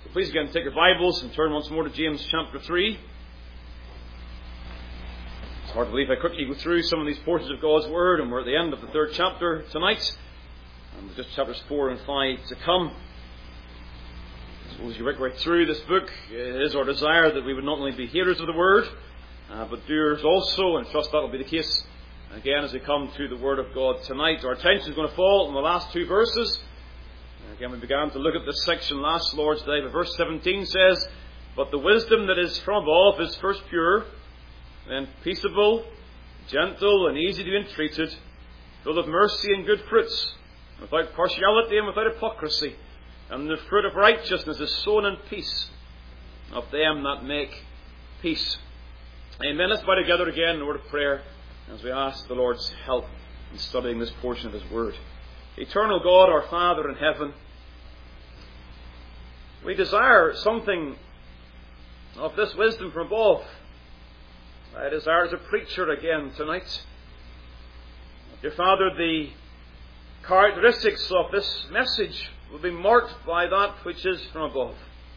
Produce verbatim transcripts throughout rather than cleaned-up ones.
Please again take your Bibles and turn once more to James chapter three. It's hard to believe how quickly you go through some of these portions of God's Word, and we're at the end of the third chapter tonight. And there's just chapters four and five to come. As you work right through this book, it is our desire that we would not only be hearers of the Word, uh, but doers also, and trust that will be the case again as we come to the Word of God tonight. Our attention is going to fall on the last two verses. Again, we began to look at this section last Lord's Day, but verse seventeen says, "But the wisdom that is from above is first pure, then peaceable, gentle, and easy to be entreated, full of mercy and good fruits, without partiality and without hypocrisy. And the fruit of righteousness is sown in peace of them that make peace." Amen. Let's bow together again in a word of prayer as we ask the Lord's help in studying this portion of His Word. Eternal God, our Father in heaven, we desire something of this wisdom from above. I desire as a preacher again tonight, dear Father, the characteristics of this message will be marked by that which is from above.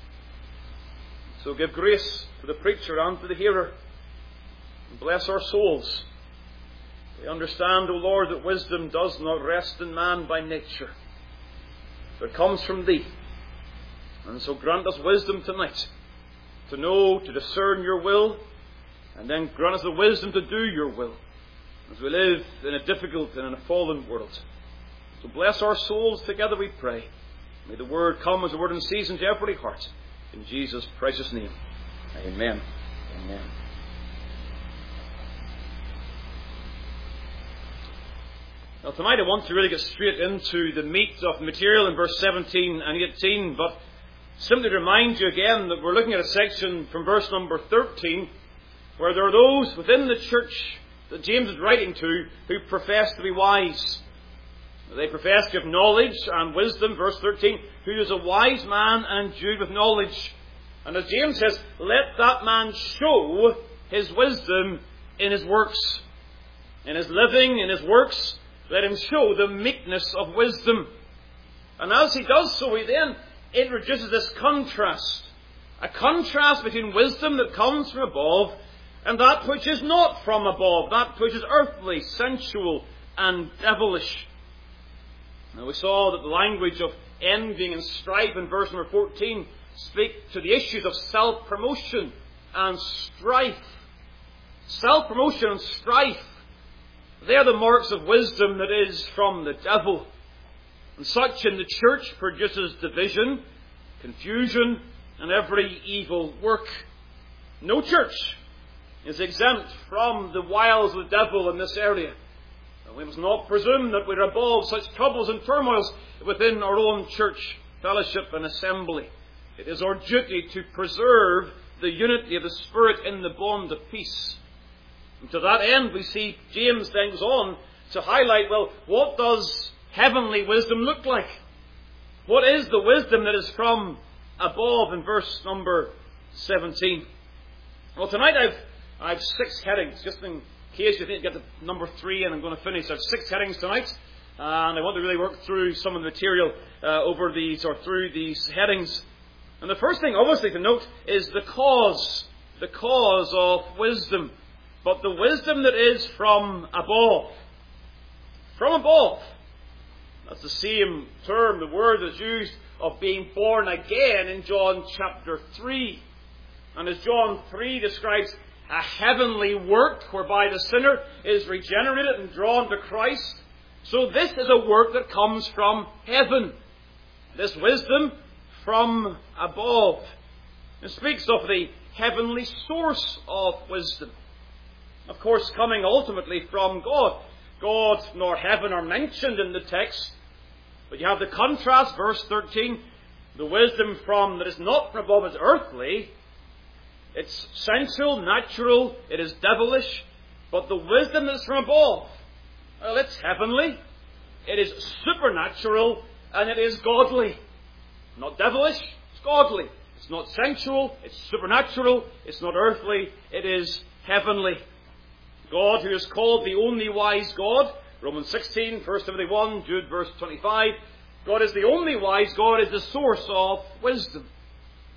So give grace to the preacher and to the hearer, and bless our souls. We understand, O Lord, that wisdom does not rest in man by nature, but it comes from Thee. And so grant us wisdom tonight to know, to discern Your will, and then grant us the wisdom to do Your will as we live in a difficult and in a fallen world. So bless our souls together, we pray. May the Word come as a word in season to every heart. In Jesus' precious name. Amen. Amen. Now tonight I want to really get straight into the meat of the material in verse seventeen and eighteen, but simply to remind you again that we're looking at a section from verse number thirteen where there are those within the church that James is writing to who profess to be wise. They profess to have knowledge and wisdom, verse thirteen, who is a wise man and endued with knowledge. And as James says, let that man show his wisdom in his works. In his living, in his works, let him show the meekness of wisdom. And as he does so, he then introduces this contrast. A contrast between wisdom that comes from above and that which is not from above, that which is earthly, sensual, and devilish. Now we saw that the language of envying and strife in verse number fourteen speak to the issues of self-promotion and strife. Self-promotion and strife, they are the marks of wisdom that is from the devil. And such in the church produces division, confusion, and every evil work. No church is exempt from the wiles of the devil in this area. And we must not presume that we're above such troubles and turmoils within our own church fellowship and assembly. It is our duty to preserve the unity of the Spirit in the bond of peace. And to that end, we see James then goes on to highlight, well, what does heavenly wisdom look like? What is the wisdom that is from above in verse number seventeen? Well, tonight I've I've six headings, just in case you think you get to number three and I'm going to finish. I have six headings tonight, and I want to really work through some of the material uh, over these or through these headings. And the first thing, obviously, to note is the cause, the cause of wisdom. But the wisdom that is from above. From above. That's the same term, the word that's used of being born again in John chapter three. And as John three describes a heavenly work whereby the sinner is regenerated and drawn to Christ, so this is a work that comes from heaven. This wisdom from above. It speaks of the heavenly source of wisdom. Of course, coming ultimately from God. God nor heaven are mentioned in the text. But you have the contrast, verse thirteen. The wisdom from that is not from above is earthly. It's sensual, natural, it is devilish. But the wisdom that is from above, well, it's heavenly. It is supernatural and it is godly. Not devilish, it's godly. It's not sensual, it's supernatural, it's not earthly, it is heavenly. God, who is called the only wise God, Romans sixteen, First Timothy one, Jude verse twenty-five. God is the only wise God, is the source of wisdom.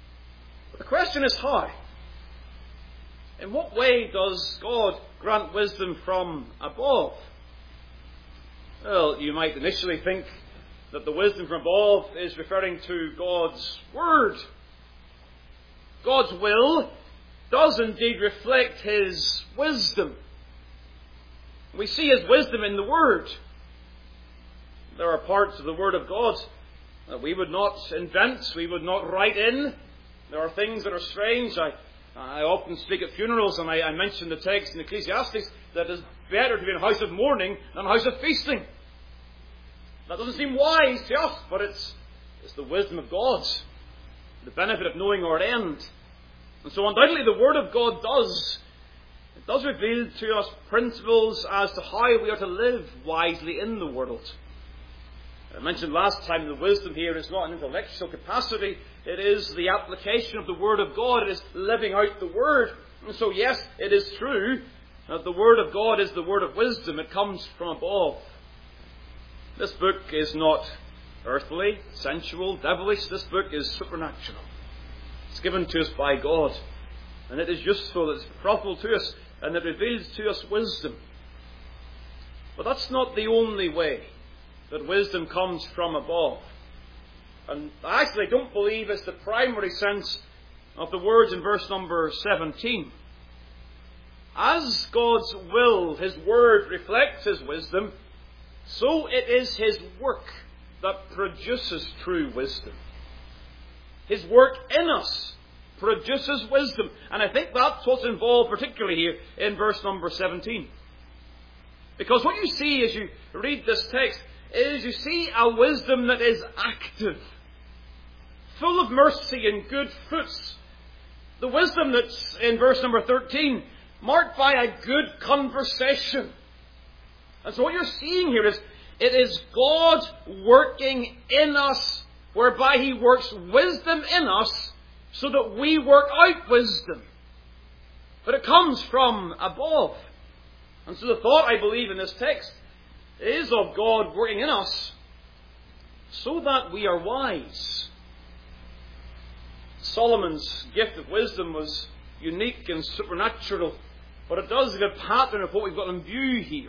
But the question is how? In what way does God grant wisdom from above? Well, you might initially think that the wisdom from above is referring to God's Word. God's will does indeed reflect His wisdom. We see His wisdom in the Word. There are parts of the Word of God that we would not invent, we would not write in. There are things that are strange. I, I often speak at funerals, and I, I mention the text in Ecclesiastes that it is better to be in a house of mourning than a house of feasting. That doesn't seem wise to us, but it's, it's the wisdom of God, the benefit of knowing our end. And so undoubtedly the Word of God does, it does reveal to us principles as to how we are to live wisely in the world. I mentioned last time the wisdom here is not an intellectual capacity, it is the application of the Word of God, it is living out the Word. And so yes, it is true that the Word of God is the Word of wisdom, it comes from above. This book is not earthly, sensual, devilish, this book is supernatural. It's given to us by God, and it is useful, it's profitable to us, and it reveals to us wisdom. But that's not the only way that wisdom comes from above. And I actually don't believe it's the primary sense of the words in verse number seventeen. As God's will, His Word reflects His wisdom, so it is His work that produces true wisdom. His work in us produces wisdom. And I think that's what's involved particularly here in verse number seventeen. Because what you see as you read this text is you see a wisdom that is active, full of mercy and good fruits. The wisdom that's in verse number thirteen, marked by a good conversation. And so what you're seeing here is, it is God working in us, whereby He works wisdom in us, so that we work out wisdom. But it comes from above. And so the thought, I believe, in this text is of God working in us, so that we are wise. Solomon's gift of wisdom was unique and supernatural, but it does give a pattern of what we've got in view here.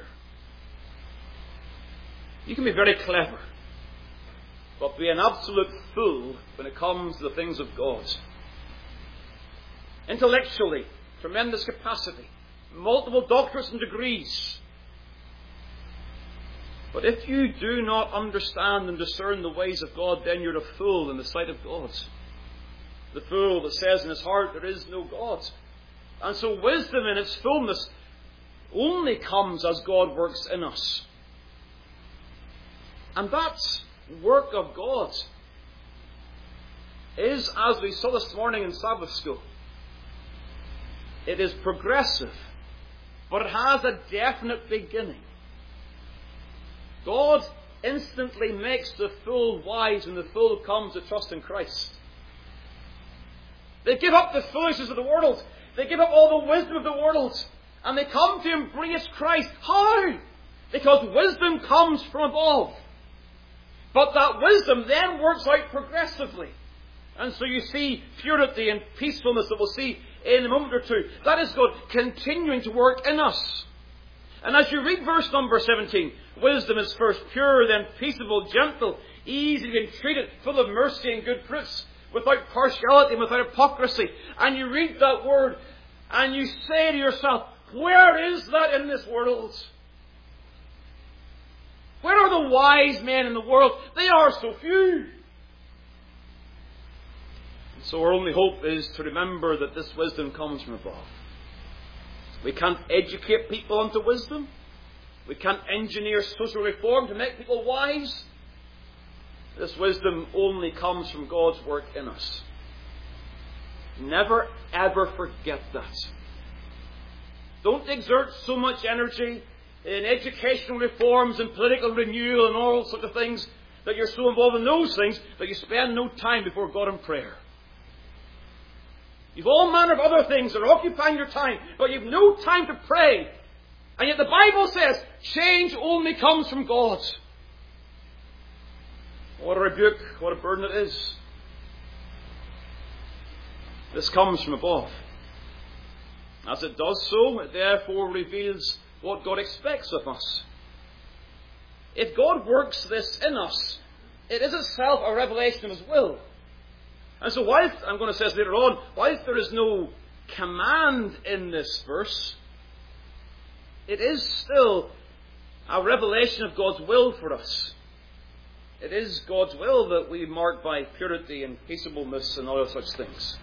You can be very clever, but be an absolute fool when it comes to the things of God. Intellectually, tremendous capacity, multiple doctorates and degrees. But if you do not understand and discern the ways of God, then you're a fool in the sight of God. The fool that says in his heart there is no God. And so wisdom in its fullness only comes as God works in us. And that work of God is, as we saw this morning in Sabbath school, it is progressive, but it has a definite beginning. God instantly makes the fool wise when the fool comes to trust in Christ. They give up the foolishness of the world. They give up all the wisdom of the world. And they come to embrace Christ. How? Because wisdom comes from above. But that wisdom then works out progressively. And so you see purity and peacefulness that we'll see in a moment or two. That is God continuing to work in us. And as you read verse number seventeen, wisdom is first pure, then peaceable, gentle, easy to be entreated, full of mercy and good fruits, without partiality and without hypocrisy. And you read that word and you say to yourself, where is that in this world? Where are the wise men in the world? They are so few. And so our only hope is to remember that this wisdom comes from above. We can't educate people unto wisdom. We can't engineer social reform to make people wise. This wisdom only comes from God's work in us. Never ever forget that. Don't exert so much energy in educational reforms and political renewal and all sorts of things that you're so involved in those things that you spend no time before God in prayer. You've all manner of other things that are occupying your time, but you've no time to pray. And yet the Bible says change only comes from God. What a rebuke, what a burden it is. This comes from above. As it does so, it therefore reveals what God expects of us. If God works this in us, it is itself a revelation of His will. And so whilst, I'm going to say this later on, whilst there is no command in this verse, it is still a revelation of God's will for us. It is God's will that we mark by purity and peaceableness and other such things.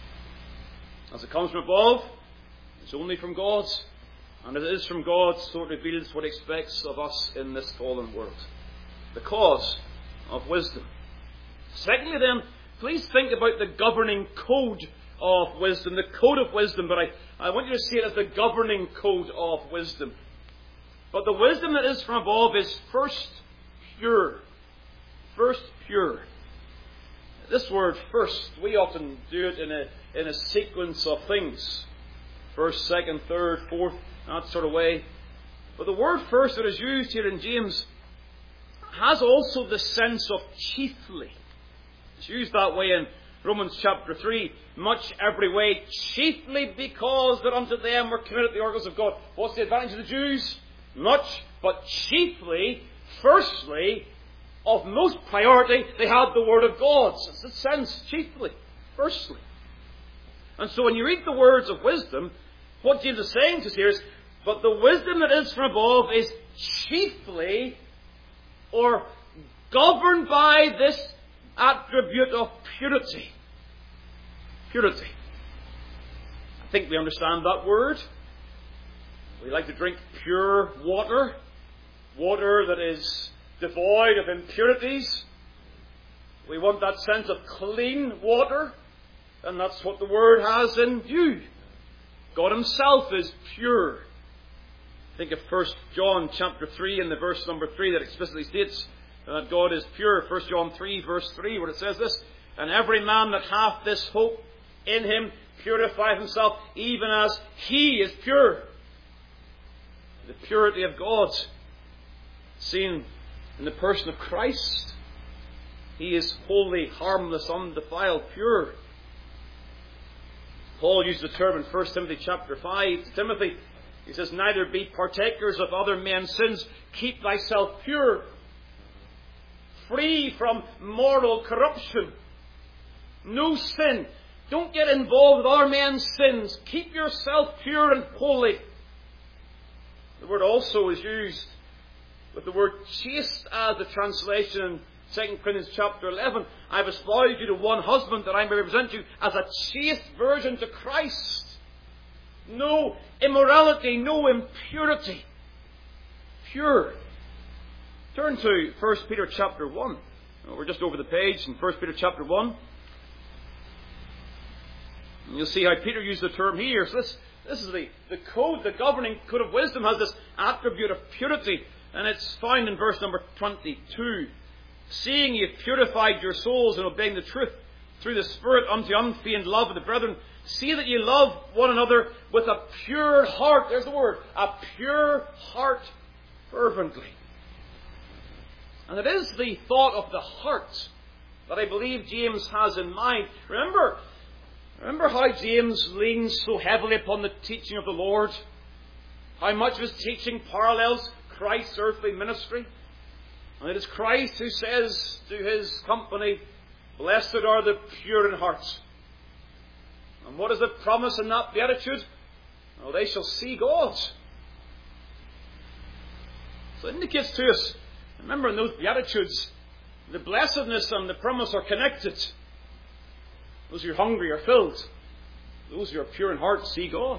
As it comes from above, it's only from God, and it is from God, so it reveals what He expects of us in this fallen world. The cause of wisdom. Secondly then, please think about the governing code of wisdom, the code of wisdom, but I, I want you to see it as the governing code of wisdom. But the wisdom that is from above is first pure. First pure. This word first, we often do it in a, in a sequence of things. First, second, third, fourth, that sort of way. But the word first that is used here in James has also the sense of chiefly. It's used that way in Romans chapter three. Much every way, chiefly because that unto them were committed the oracles of God. What's the advantage of the Jews? Much, but chiefly, firstly, of most priority, they had the Word of God. So it's the sense, chiefly, firstly. And so when you read the words of wisdom, what James is saying to us here is, but the wisdom that is from above is chiefly, or governed by this attribute of purity. Purity. I think we understand that word. We like to drink pure water. Water that is devoid of impurities. We want that sense of clean water. And that's what the word has in view. God Himself is pure. Think of First John chapter three and the verse number three that explicitly states that God is pure. First John three verse three, where it says this, and every man that hath this hope in Him purifieth himself, even as He is pure. The purity of God seen in the person of Christ. He is holy, harmless, undefiled, pure. Paul used the term in First Timothy chapter five to Timothy. He says, neither be partakers of other men's sins. Keep thyself pure, free from moral corruption. No sin. Don't get involved with other men's sins. Keep yourself pure and holy. The word also is used with the word chaste as the translation in Second Corinthians chapter eleven. I have espoused you to one husband that I may represent you as a chaste virgin to Christ. No immorality, no impurity. Pure. Turn to First Peter chapter one. We're just over the page in First Peter chapter one. And you'll see how Peter used the term here. So this, this is the, the code, the governing code of wisdom has this attribute of purity. And it's found in verse number twenty-two. Seeing ye have purified your souls in obeying the truth through the Spirit unto unfeigned love of the brethren, see that ye love one another with a pure heart. There's the word. A pure heart fervently. And it is the thought of the heart that I believe James has in mind. Remember, remember how James leans so heavily upon the teaching of the Lord? How much of his teaching parallels Christ's earthly ministry? And it is Christ who says to his company, blessed are the pure in heart. And what is the promise in that beatitude? Well, they shall see God. So it indicates to us, remember in those beatitudes, the blessedness and the promise are connected. Those who are hungry are filled. Those who are pure in heart see God.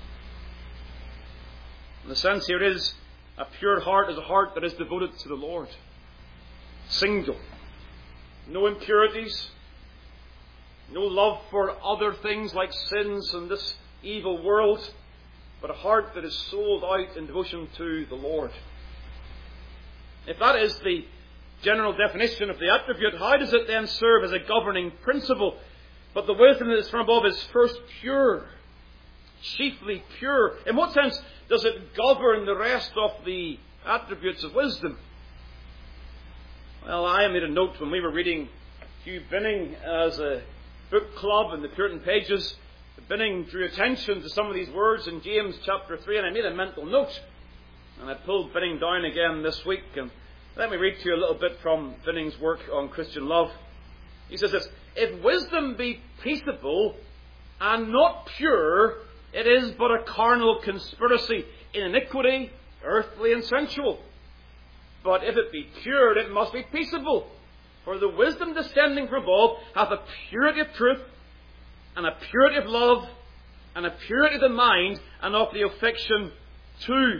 And the sense here is, a pure heart is a heart that is devoted to the Lord. Single. No impurities. No love for other things like sins in this evil world. But a heart that is sold out in devotion to the Lord. If that is the general definition of the attribute, how does it then serve as a governing principle? But the wisdom that is from above is first pure. Chiefly pure. In what sense does it govern the rest of the attributes of wisdom? Well, I made a note when we were reading Hugh Binning as a book club and the Puritan pages, Binning drew attention to some of these words in James chapter three, and I made a mental note. And I pulled Binning down again this week. And let me read to you a little bit from Binning's work on Christian love. He says this: "If wisdom be peaceable and not pure, it is but a carnal conspiracy in iniquity, earthly and sensual. But if it be pure, it must be peaceable. For the wisdom descending from above hath a purity of truth, and a purity of love, and a purity of the mind, and of the affection too.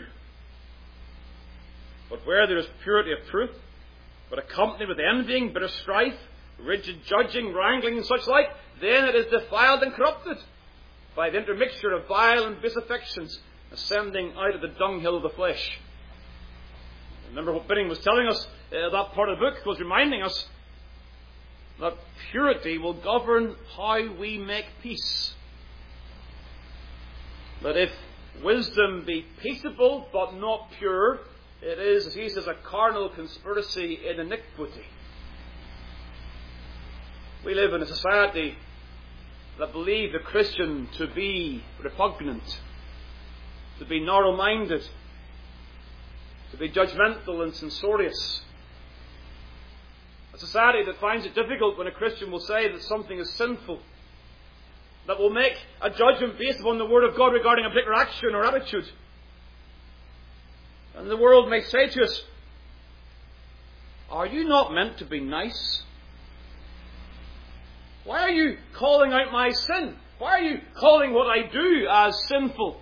But where there is purity of truth, but accompanied with envying, bitter strife, rigid judging, wrangling, and such like, then it is defiled and corrupted by the intermixture of vile and base affections, ascending out of the dunghill of the flesh." Remember what Binning was telling us, uh, that part of the book was reminding us that purity will govern how we make peace. That if wisdom be peaceable but not pure, it is, as he says, a carnal conspiracy in iniquity. We live in a society that believe the Christian to be repugnant, to be narrow-minded, to be judgmental and censorious. A society that finds it difficult when a Christian will say that something is sinful, that will make a judgment based upon the Word of God regarding a particular action or attitude. And the world may say to us, "Are you not meant to be nice? Why are you calling out my sin? Why are you calling what I do as sinful?"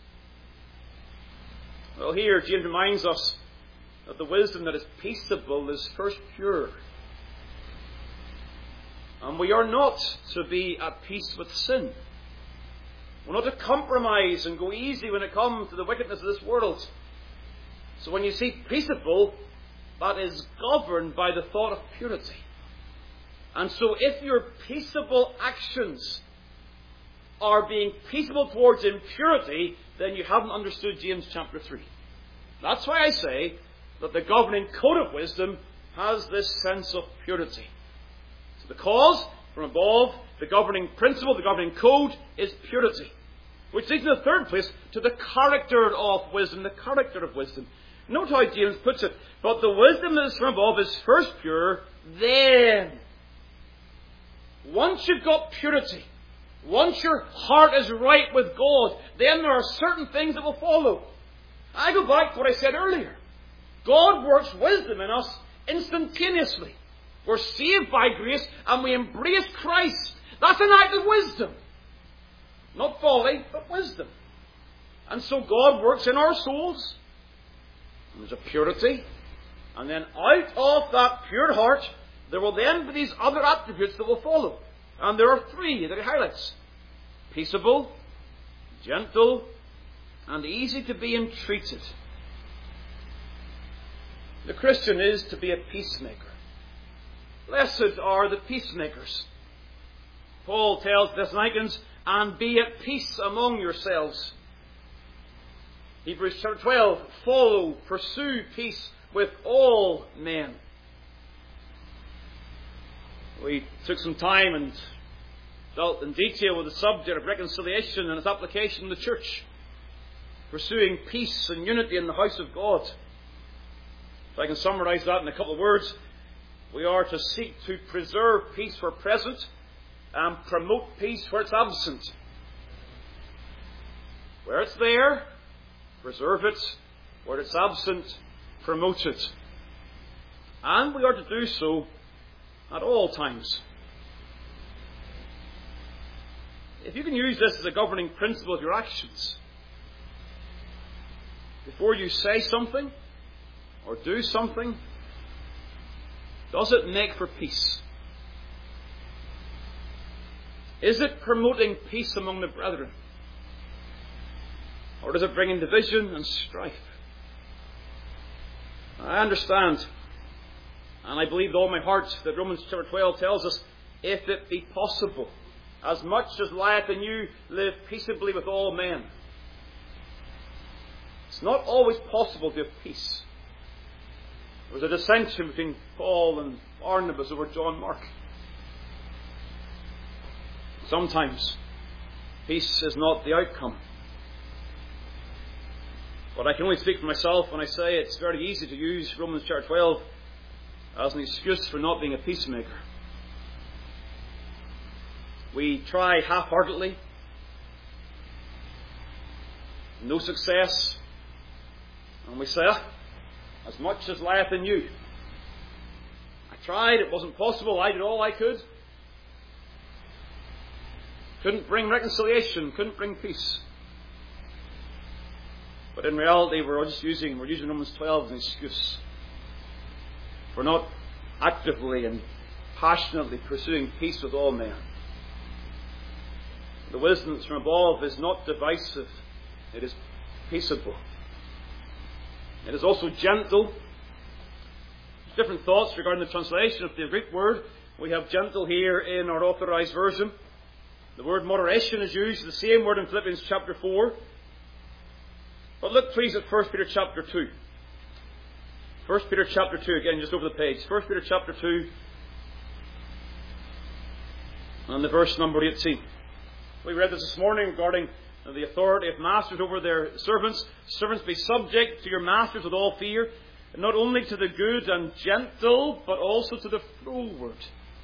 Well, here James reminds us that the wisdom that is peaceable is first pure. And we are not to be at peace with sin. We're not to compromise and go easy when it comes to the wickedness of this world. So when you see peaceable, that is governed by the thought of purity. And so if your peaceable actions are being peaceable towards impurity, then you haven't understood James chapter three. That's why I say that the governing code of wisdom has this sense of purity. So the cause from above, the governing principle, the governing code is purity. Which leads in the third place to the character of wisdom, the character of wisdom. Note how James puts it: "But the wisdom that is from above is first pure, then." Once you've got purity, once your heart is right with God, then there are certain things that will follow. I go back to what I said earlier. God works wisdom in us instantaneously. We're saved by grace and we embrace Christ. That's an act of wisdom. Not folly, but wisdom. And so God works in our souls. And there's a purity. And then out of that pure heart, there will then be these other attributes that will follow. And there are three that he highlights: peaceable, gentle, and easy to be entreated. The Christian is to be a peacemaker. Blessed are the peacemakers. Paul tells the Thessalonians, "And be at peace among yourselves." Hebrews chapter twelve, "Follow, pursue peace with all men." We took some time and dealt in detail with the subject of reconciliation and its application in the church. Pursuing peace and unity in the house of God. If I can summarize that in a couple of words, we are to seek to preserve peace where present and promote peace where it's absent. Where it's there, preserve it. Where it's absent, promote it. And we are to do so at all times. If you can use this as a governing principle of your actions, before you say something or do something, does it make for peace? Is it promoting peace among the brethren? Or does it bring in division and strife? I understand, and I believe with all my heart, that Romans chapter twelve tells us, "If it be possible, as much as lieth in you, live peaceably with all men." It's not always possible to have peace. There was a dissension between Paul and Barnabas over John Mark. Sometimes peace is not the outcome. But I can only speak for myself when I say it's very easy to use Romans chapter twelve as an excuse for not being a peacemaker. We try half-heartedly, no success, and we say, ah, as much as lieth in you. I tried, it wasn't possible, I did all I could. Couldn't bring reconciliation, couldn't bring peace. But in reality, we're just using, we're using Romans twelve as an excuse for not actively and passionately pursuing peace with all men. The wisdom that's from above is not divisive, it is peaceable. It is also gentle. There's different thoughts regarding the translation of the Greek word. We have gentle here in our authorized version. The word moderation is used, the same word in Philippians chapter four. But look please at First Peter chapter two. First Peter chapter two, again just over the page. First Peter chapter two and the verse number eighteen. We read this this morning regarding the authority of masters over their servants. Servants, be subject to your masters with all fear, and not only to the good and gentle, but also to the froward.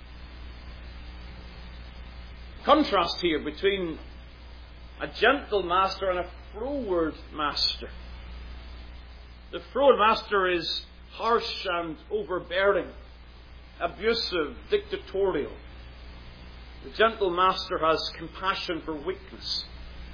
Contrast here between a gentle master and a froward master. The froward master is harsh and overbearing, abusive, dictatorial. The gentle master has compassion for weakness.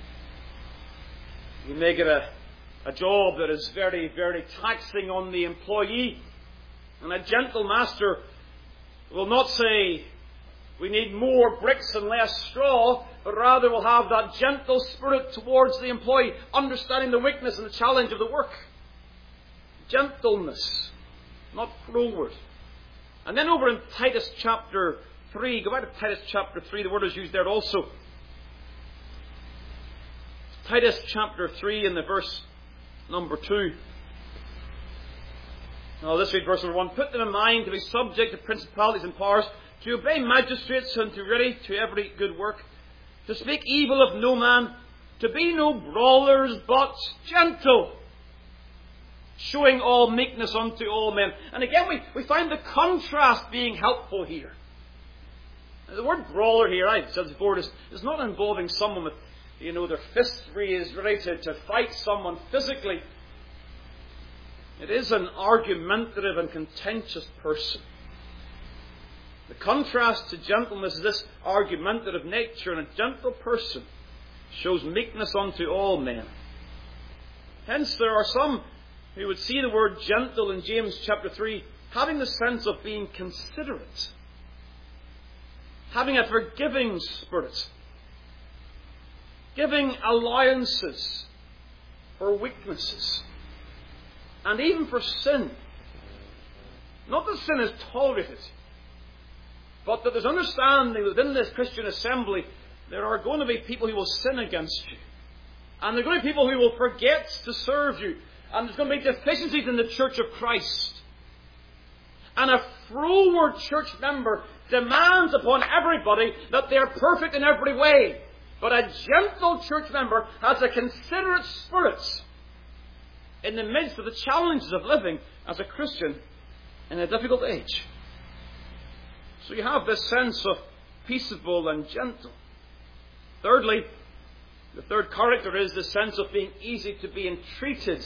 You may get a, a job that is very, very taxing on the employee, and a gentle master will not say, we need more bricks and less straw, but rather will have that gentle spirit towards the employee, understanding the weakness and the challenge of the work. Gentleness, not froward. And then over in Titus chapter three, go back to Titus chapter three, the word is used there also. Titus chapter three in the verse number two. Now let's read verse number one. Put them in mind to be subject to principalities and powers, to obey magistrates, and to be ready to every good work, to speak evil of no man, to be no brawlers, but gentle, showing all meekness unto all men. And again we, we find the contrast being helpful here. The word brawler here, I've said before, is, is not involving someone with, you know, their fists raised, ready to, to fight someone physically. It is an argumentative and contentious person. The contrast to gentleness is this argumentative nature, and a gentle person shows meekness unto all men. Hence there are some who would see the word gentle in James chapter three having the sense of being considerate, having a forgiving spirit, giving allowances for weaknesses, and even for sin. Not that sin is tolerated, but that there's understanding that within this Christian assembly there are going to be people who will sin against you. And there are going to be people who will forget to serve you. And there's going to be deficiencies in the church of Christ. And a froward church member demands upon everybody that they're perfect in every way. But a gentle church member has a considerate spirit in the midst of the challenges of living as a Christian in a difficult age. So you have this sense of peaceable and gentle. Thirdly, the third character is the sense of being easy to be entreated.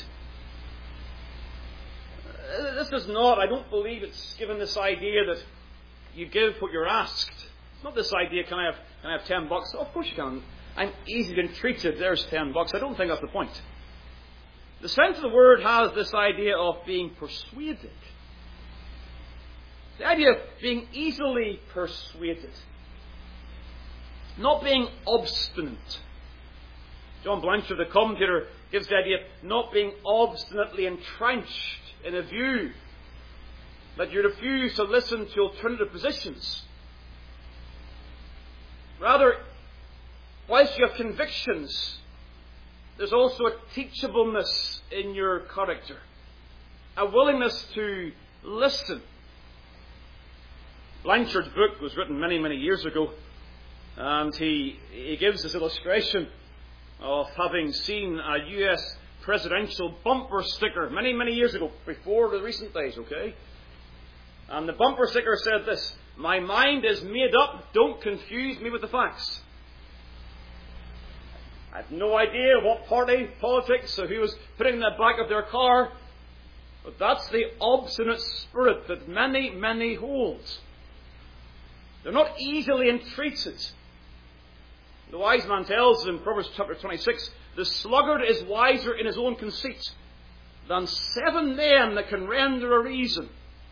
This is not, I don't believe it's given this idea that you give what you're asked. It's not this idea, can I have, can I have ten bucks? Oh, of course you can. I'm easily entreated, there's ten bucks. I don't think that's the point. The sense of the word has this idea of being persuaded. The idea of being easily persuaded. Not being obstinate. John Blanchard, the commentator, gives the idea of not being obstinately entrenched in a view, that you refuse to listen to alternative positions. Rather, whilst you have convictions, there's also a teachableness in your character, a willingness to listen. Blanchard's book was written many, many years ago, And he, he gives this illustration of having seen a U S presidential bumper sticker many, many years ago, before the recent days, okay? And the bumper sticker said this: "My mind is made up, don't confuse me with the facts." I have no idea what party, politics, or who was putting in the back of their car, but that's the obstinate spirit that many, many hold. They're not easily entreated. The wise man tells in Proverbs chapter twenty-six, "The sluggard is wiser in his own conceit than seven men that can render a reason."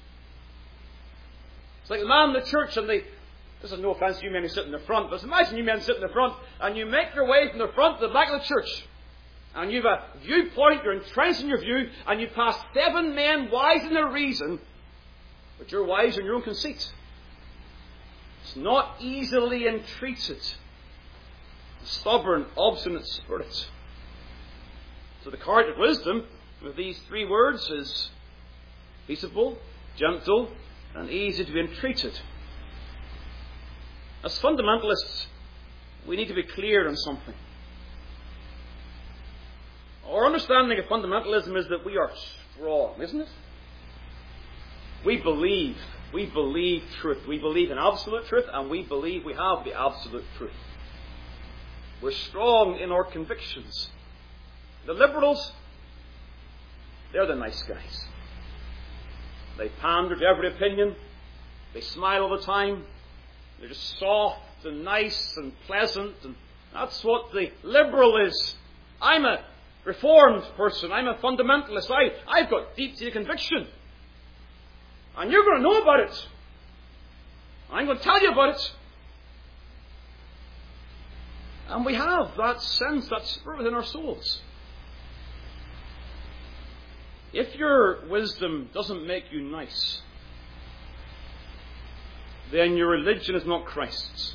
It's like the man in the church, and they, this is no offence to you men who sit in the front, but imagine you men sit in the front, and you make your way from the front to the back of the church, and you've a viewpoint, you're entrenched in your view, and you pass seven men wise in their reason, but you're wise in your own conceit. It's not easily entreated. A stubborn, obstinate spirit. So the cardinal wisdom with these three words is peaceable, gentle, and easy to be entreated. As fundamentalists, we need to be clear on something. Our understanding of fundamentalism is that we are strong, isn't it? We believe, we believe truth. We believe in absolute truth, and we believe we have the absolute truth. We're strong in our convictions. The liberals, they're the nice guys. They pander to every opinion. They smile all the time. They're just soft and nice and pleasant. And that's what the liberal is. I'm a reformed person. I'm a fundamentalist. I, I've got deep-seated conviction. And you're going to know about it. I'm going to tell you about it. And we have that sense, that spirit within our souls. If your wisdom doesn't make you nice, then your religion is not Christ's.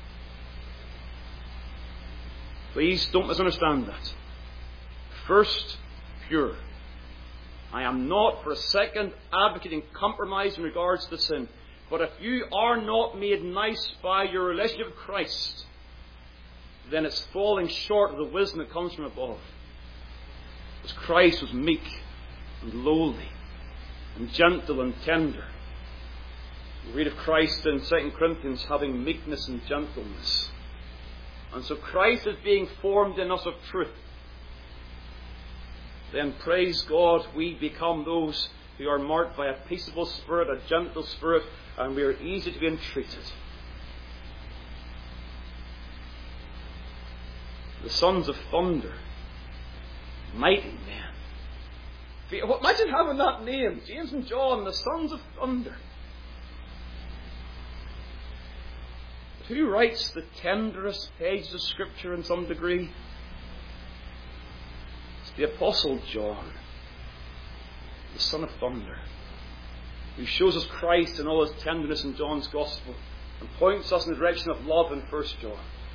Please don't misunderstand that. First, pure. I am not for a second advocating compromise in regards to sin. But if you are not made nice by your relationship with Christ, then it's falling short of the wisdom that comes from above. Because Christ was meek and lowly and gentle and tender. We read of Christ in Second Corinthians having meekness and gentleness. And so Christ is being formed in us of truth. Then praise God, we become those who are marked by a peaceable spirit, a gentle spirit, and we are easy to be entreated. The sons of thunder, mighty men. Imagine having that name, James and John, the sons of thunder. But who writes the tenderest pages of Scripture in some degree? It's the Apostle John, the son of thunder, who shows us Christ in all his tenderness in John's Gospel and points us in the direction of love in First John.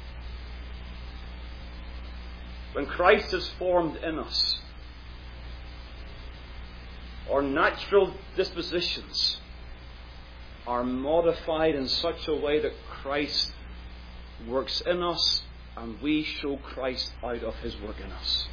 When Christ is formed in us, our natural dispositions are modified in such a way that Christ works in us and we show Christ out of his work in us.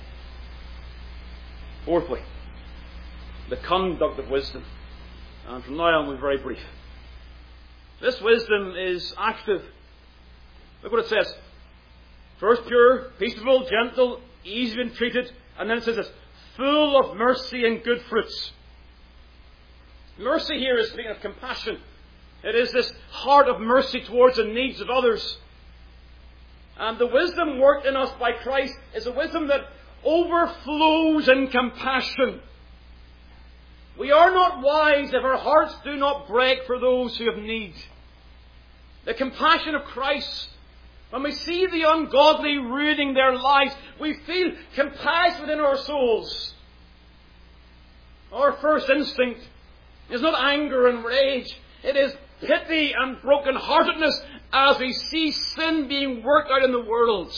Fourthly, the conduct of wisdom. And from now on we'll be very brief. This wisdom is active. Look what it says. First, pure, peaceable, gentle, easy to be entreated. And then it says this, full of mercy and good fruits. Mercy here is speaking of compassion. It is this heart of mercy towards the needs of others. And the wisdom worked in us by Christ is a wisdom that overflows in compassion. We are not wise if our hearts do not break for those who have need. The compassion of Christ. When we see the ungodly ruining their lives, we feel compassion within our souls. Our first instinct is not anger and rage. It is pity and brokenheartedness as we see sin being worked out in the world.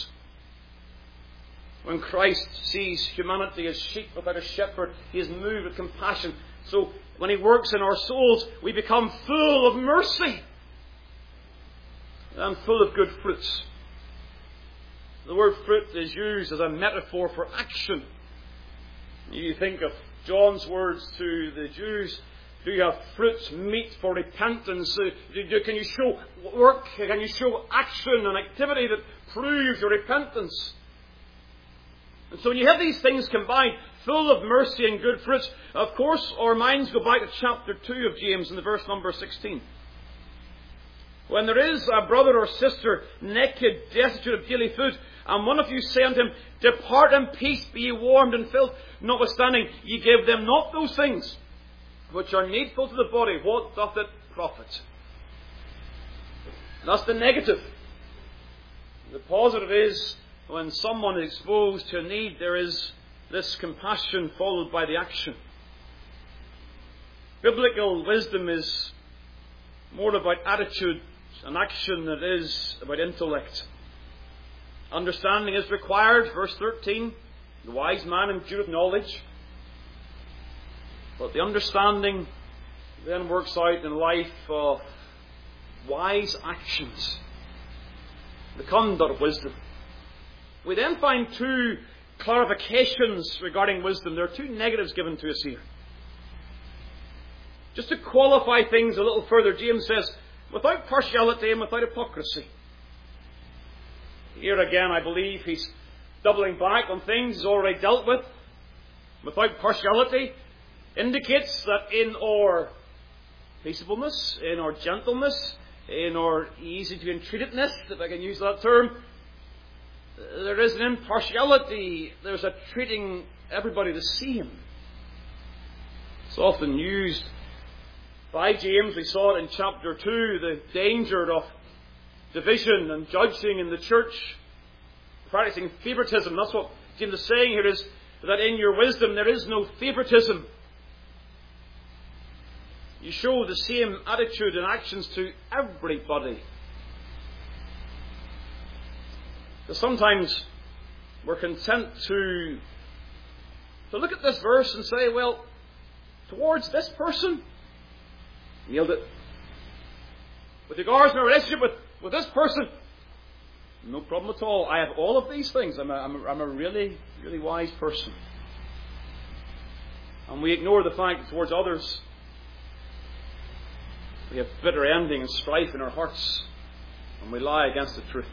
When Christ sees humanity as sheep without a shepherd, he is moved with compassion. So when he works in our souls, we become full of mercy. and full of good fruits. The word fruit is used as a metaphor for action. You think of John's words to the Jews, do you have fruits meet for repentance? Can you show work? Can you show action and activity that proves your repentance? And so when you have these things combined, full of mercy and good fruits, of course our minds go back to chapter two of James in the verse number sixteen. When there is a brother or sister naked, destitute of daily food, and one of you say unto him, Depart in peace, be ye warmed and filled, notwithstanding ye give them not those things which are needful to the body, what doth it profit? That's the negative. The positive is, when someone is exposed to a need, there is this compassion followed by the action. Biblical wisdom is more about attitude and action than it is about intellect. Understanding is required, verse thirteen. The wise man endureth knowledge. But the understanding then works out in life of wise actions. The conduct of wisdom. We then find two clarifications regarding wisdom. There are two negatives given to us here. Just to qualify things a little further, James says, without partiality and without hypocrisy. Here again, I believe he's doubling back on things he's already dealt with. Without partiality indicates that in our peaceableness, in our gentleness, in our easy-to-entreatedness, if I can use that term, there is an impartiality. There's a treating everybody the same. It's often used by James. We saw it in chapter two, the danger of division and judging in the church, practicing favoritism. That's what James is saying here, is that in your wisdom there is no favoritism. You show the same attitude and actions to everybody. Because sometimes we're content to, to look at this verse and say, well, towards this person, nailed it. With regards to my relationship with, with this person, no problem at all. I have all of these things. I'm a, I'm a, I'm a really, really wise person. And we ignore the fact that towards others, we have bitter envy and strife in our hearts, and we lie against the truth.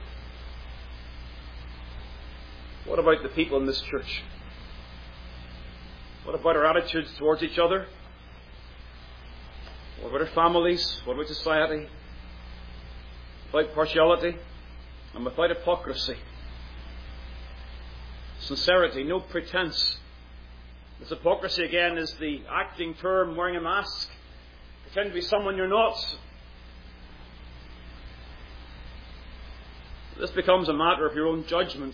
What about the people in this church? What about our attitudes towards each other? What about our families? What about society? Without partiality and without hypocrisy. Sincerity, no pretense. This hypocrisy again is the acting term, wearing a mask. Pretend to be someone you're not. This becomes a matter of your own judgment.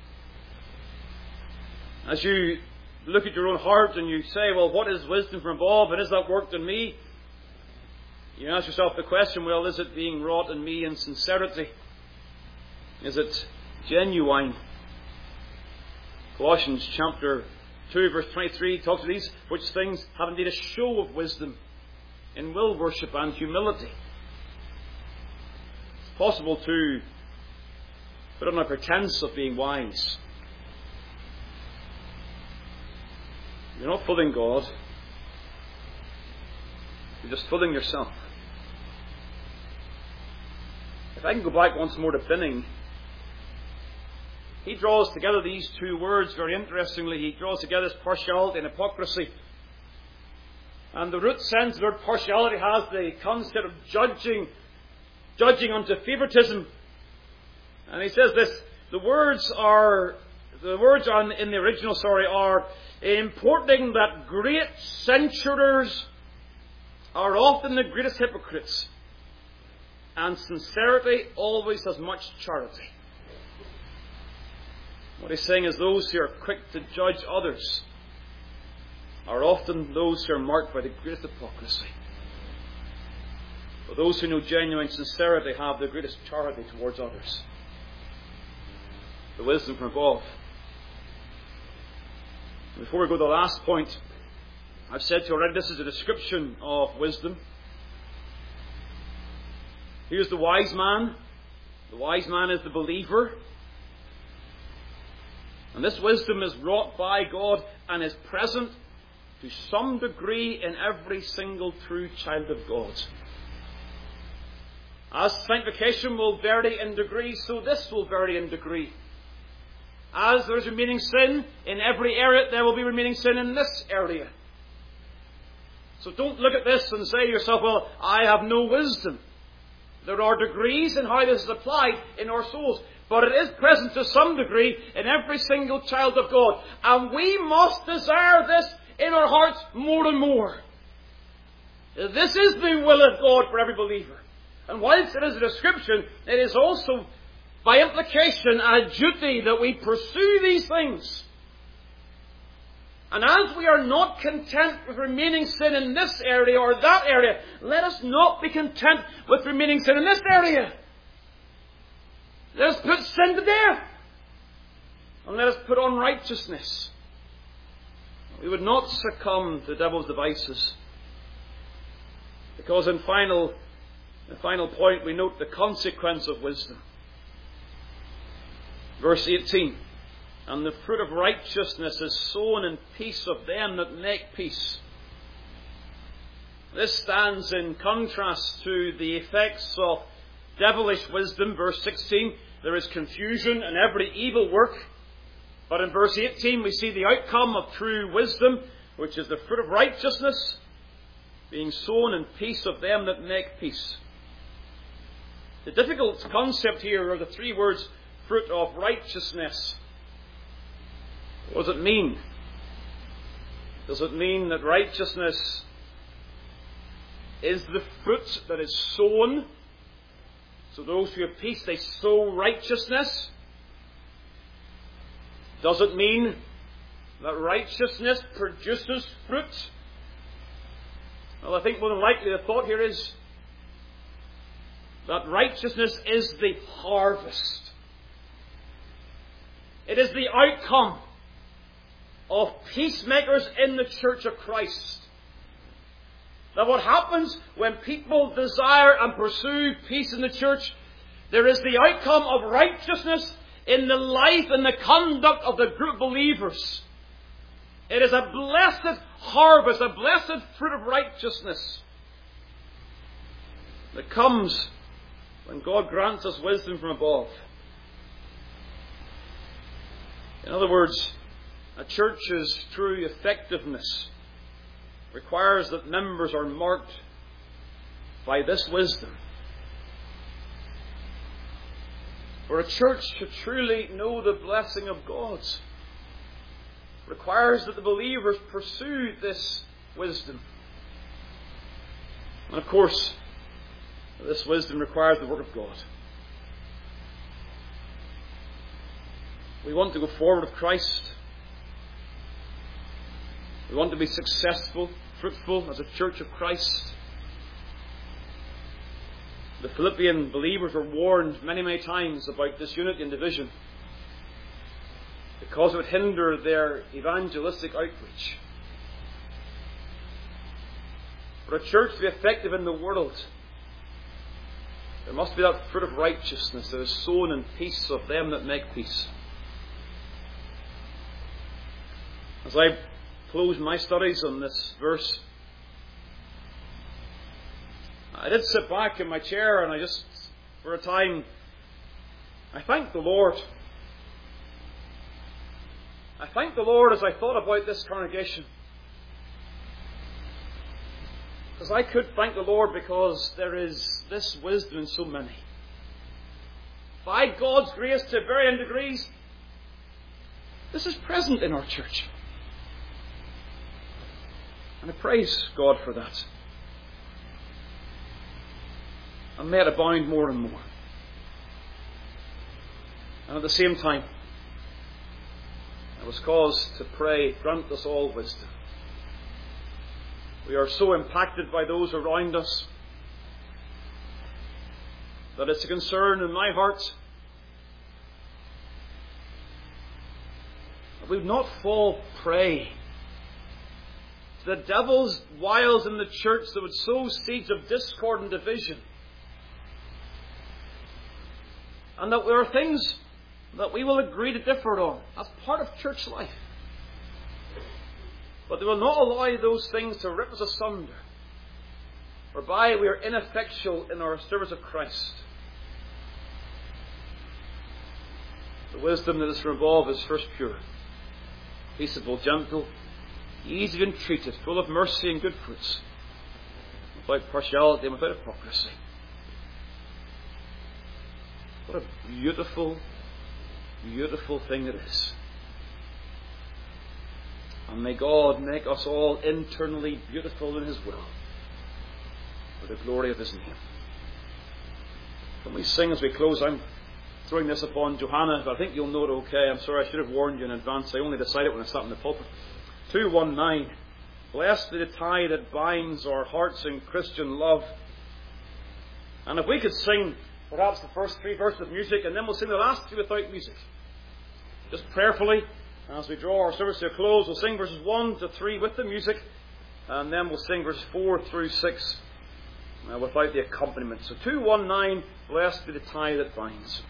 As you look at your own heart and you say, well, what is wisdom from above, and has that worked in me? You ask yourself the question, well, is it being wrought in me in sincerity? Is it genuine? Colossians chapter two verse twenty-three talks of these which things have indeed a show of wisdom in will worship and humility. It's possible to put on a pretense of being wise. You're not fooling God. You're just fooling yourself. If I can go back once more to Binning, he draws together these two words very interestingly. He draws together this partiality and hypocrisy. And the root sense of the word partiality has the concept of judging, judging unto favoritism. And he says this, the words are, the words on, in the original, sorry, are importing that great censurers are often the greatest hypocrites, and sincerity always has much charity. What he's saying is those who are quick to judge others are often those who are marked by the greatest hypocrisy. But those who know genuine sincerity have the greatest charity towards others. The wisdom from above. Before we go to the last point, I've said to you already, this is a description of wisdom. Here's the wise man. The wise man is the believer. And this wisdom is wrought by God and is present to some degree in every single true child of God. As sanctification will vary in degree, so this will vary in degree. As there is remaining sin in every area, there will be remaining sin in this area. So don't look at this and say to yourself, well, I have no wisdom. There are degrees in how this is applied in our souls. But it is present to some degree in every single child of God. And we must desire this in our hearts more and more. This is the will of God for every believer. And whilst it is a description, it is also, by implication, a duty that we pursue these things. And as we are not content with remaining sin in this area or that area, let us not be content with remaining sin in this area. Let us put sin to death. And let us put on righteousness. We would not succumb to the devil's devices. Because in final, the final point, we note the consequence of wisdom. Verse eighteen. And the fruit of righteousness is sown in peace of them that make peace. This stands in contrast to the effects of devilish wisdom. Verse sixteen, there is confusion and every evil work. But in verse eighteen we see the outcome of true wisdom, which is the fruit of righteousness, being sown in peace of them that make peace. The difficult concept here are the three words, fruit of righteousness. What does it mean? Does it mean that righteousness is the fruit that is sown? So those who have peace, they sow righteousness? Does it mean that righteousness produces fruit? Well, I think more than likely the thought here is that righteousness is the harvest. It is the outcome of peacemakers in the Church of Christ. That what happens when people desire and pursue peace in the church, there is the outcome of righteousness in the life and the conduct of the group of believers. It is a blessed harvest, a blessed fruit of righteousness that comes when God grants us wisdom from above. In other words, a church's true effectiveness requires that members are marked by this wisdom. For a church to truly know the blessing of God requires that the believers pursue this wisdom. And of course, this wisdom requires the work of God. We want to go forward with Christ. We want to be successful, fruitful as a church of Christ. The Philippian believers were warned many, many times about disunity and division because it would hinder their evangelistic outreach. For a church to be effective in the world, there must be that fruit of righteousness that is sown in peace of them that make peace. As I close my studies on this verse, I did sit back in my chair and I just, for a time, I thanked the Lord. I thanked the Lord as I thought about this congregation. Because I could thank the Lord because there is this wisdom in so many. By God's grace, to varying degrees, this is present in our church. And I praise God for that. And may it abound more and more. And at the same time, I was caused to pray, grant us all wisdom. We are so impacted by those around us that it's a concern in my heart that we would not fall prey to the devil's wiles in the church that would sow seeds of discord and division. And that there are things that we will agree to differ on. That's part of church life. But they will not allow those things to rip us asunder, whereby we are ineffectual in our service of Christ. The wisdom that is from above is first pure, peaceable, gentle, easy and entreated, full of mercy and good fruits, without partiality and without hypocrisy. What a beautiful, beautiful thing it is. And may God make us all internally beautiful in His will, for the glory of His name. When we sing as we close, I'm throwing this upon Johanna, but I think you'll know it okay. I'm sorry, I should have warned you in advance. I only decided when I sat in the pulpit. two one nine. Blessed be the tie that binds our hearts in Christian love. And if we could sing perhaps the first three verses with music, and then we'll sing the last three without music. Just prayerfully, as we draw our service to a close, we'll sing verses one to three with the music, and then we'll sing verses four through six uh, without the accompaniment. So two one nine, blessed be the tie that binds.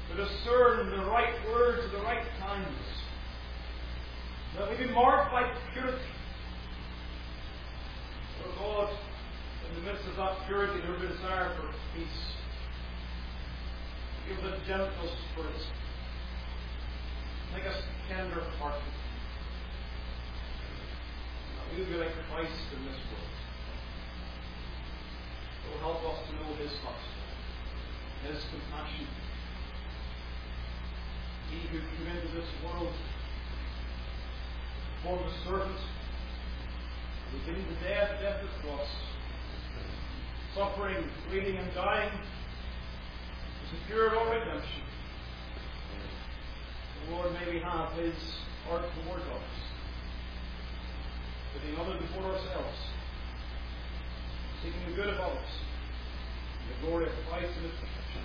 to discern the right words at the right times, that we be marked by purity. Oh God, in the midst of that purity, there is a desire for peace. Give us a gentle spirit. Make us tender hearted. We will be like Christ in this world. It will help us to know His heart, His compassion. He who came into this world, formed a servant, who came to death, death of the cross, suffering, bleeding, and dying, to secure our redemption. The Lord, may we have His heart towards us, putting others before ourselves, seeking the good of others, and the glory of Christ and His perfection.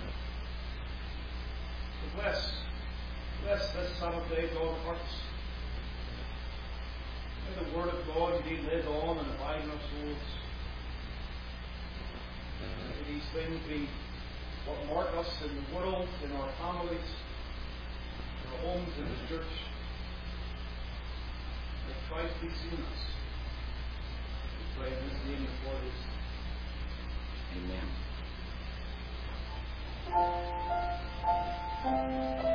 So bless, bless this Sabbath day to all the hearts. May the Word of God indeed live on and abide in our souls. May these things be what mark us in the world, in our families, in our homes, in the church. May Christ be seen in us. We pray in His name and for His. Amen.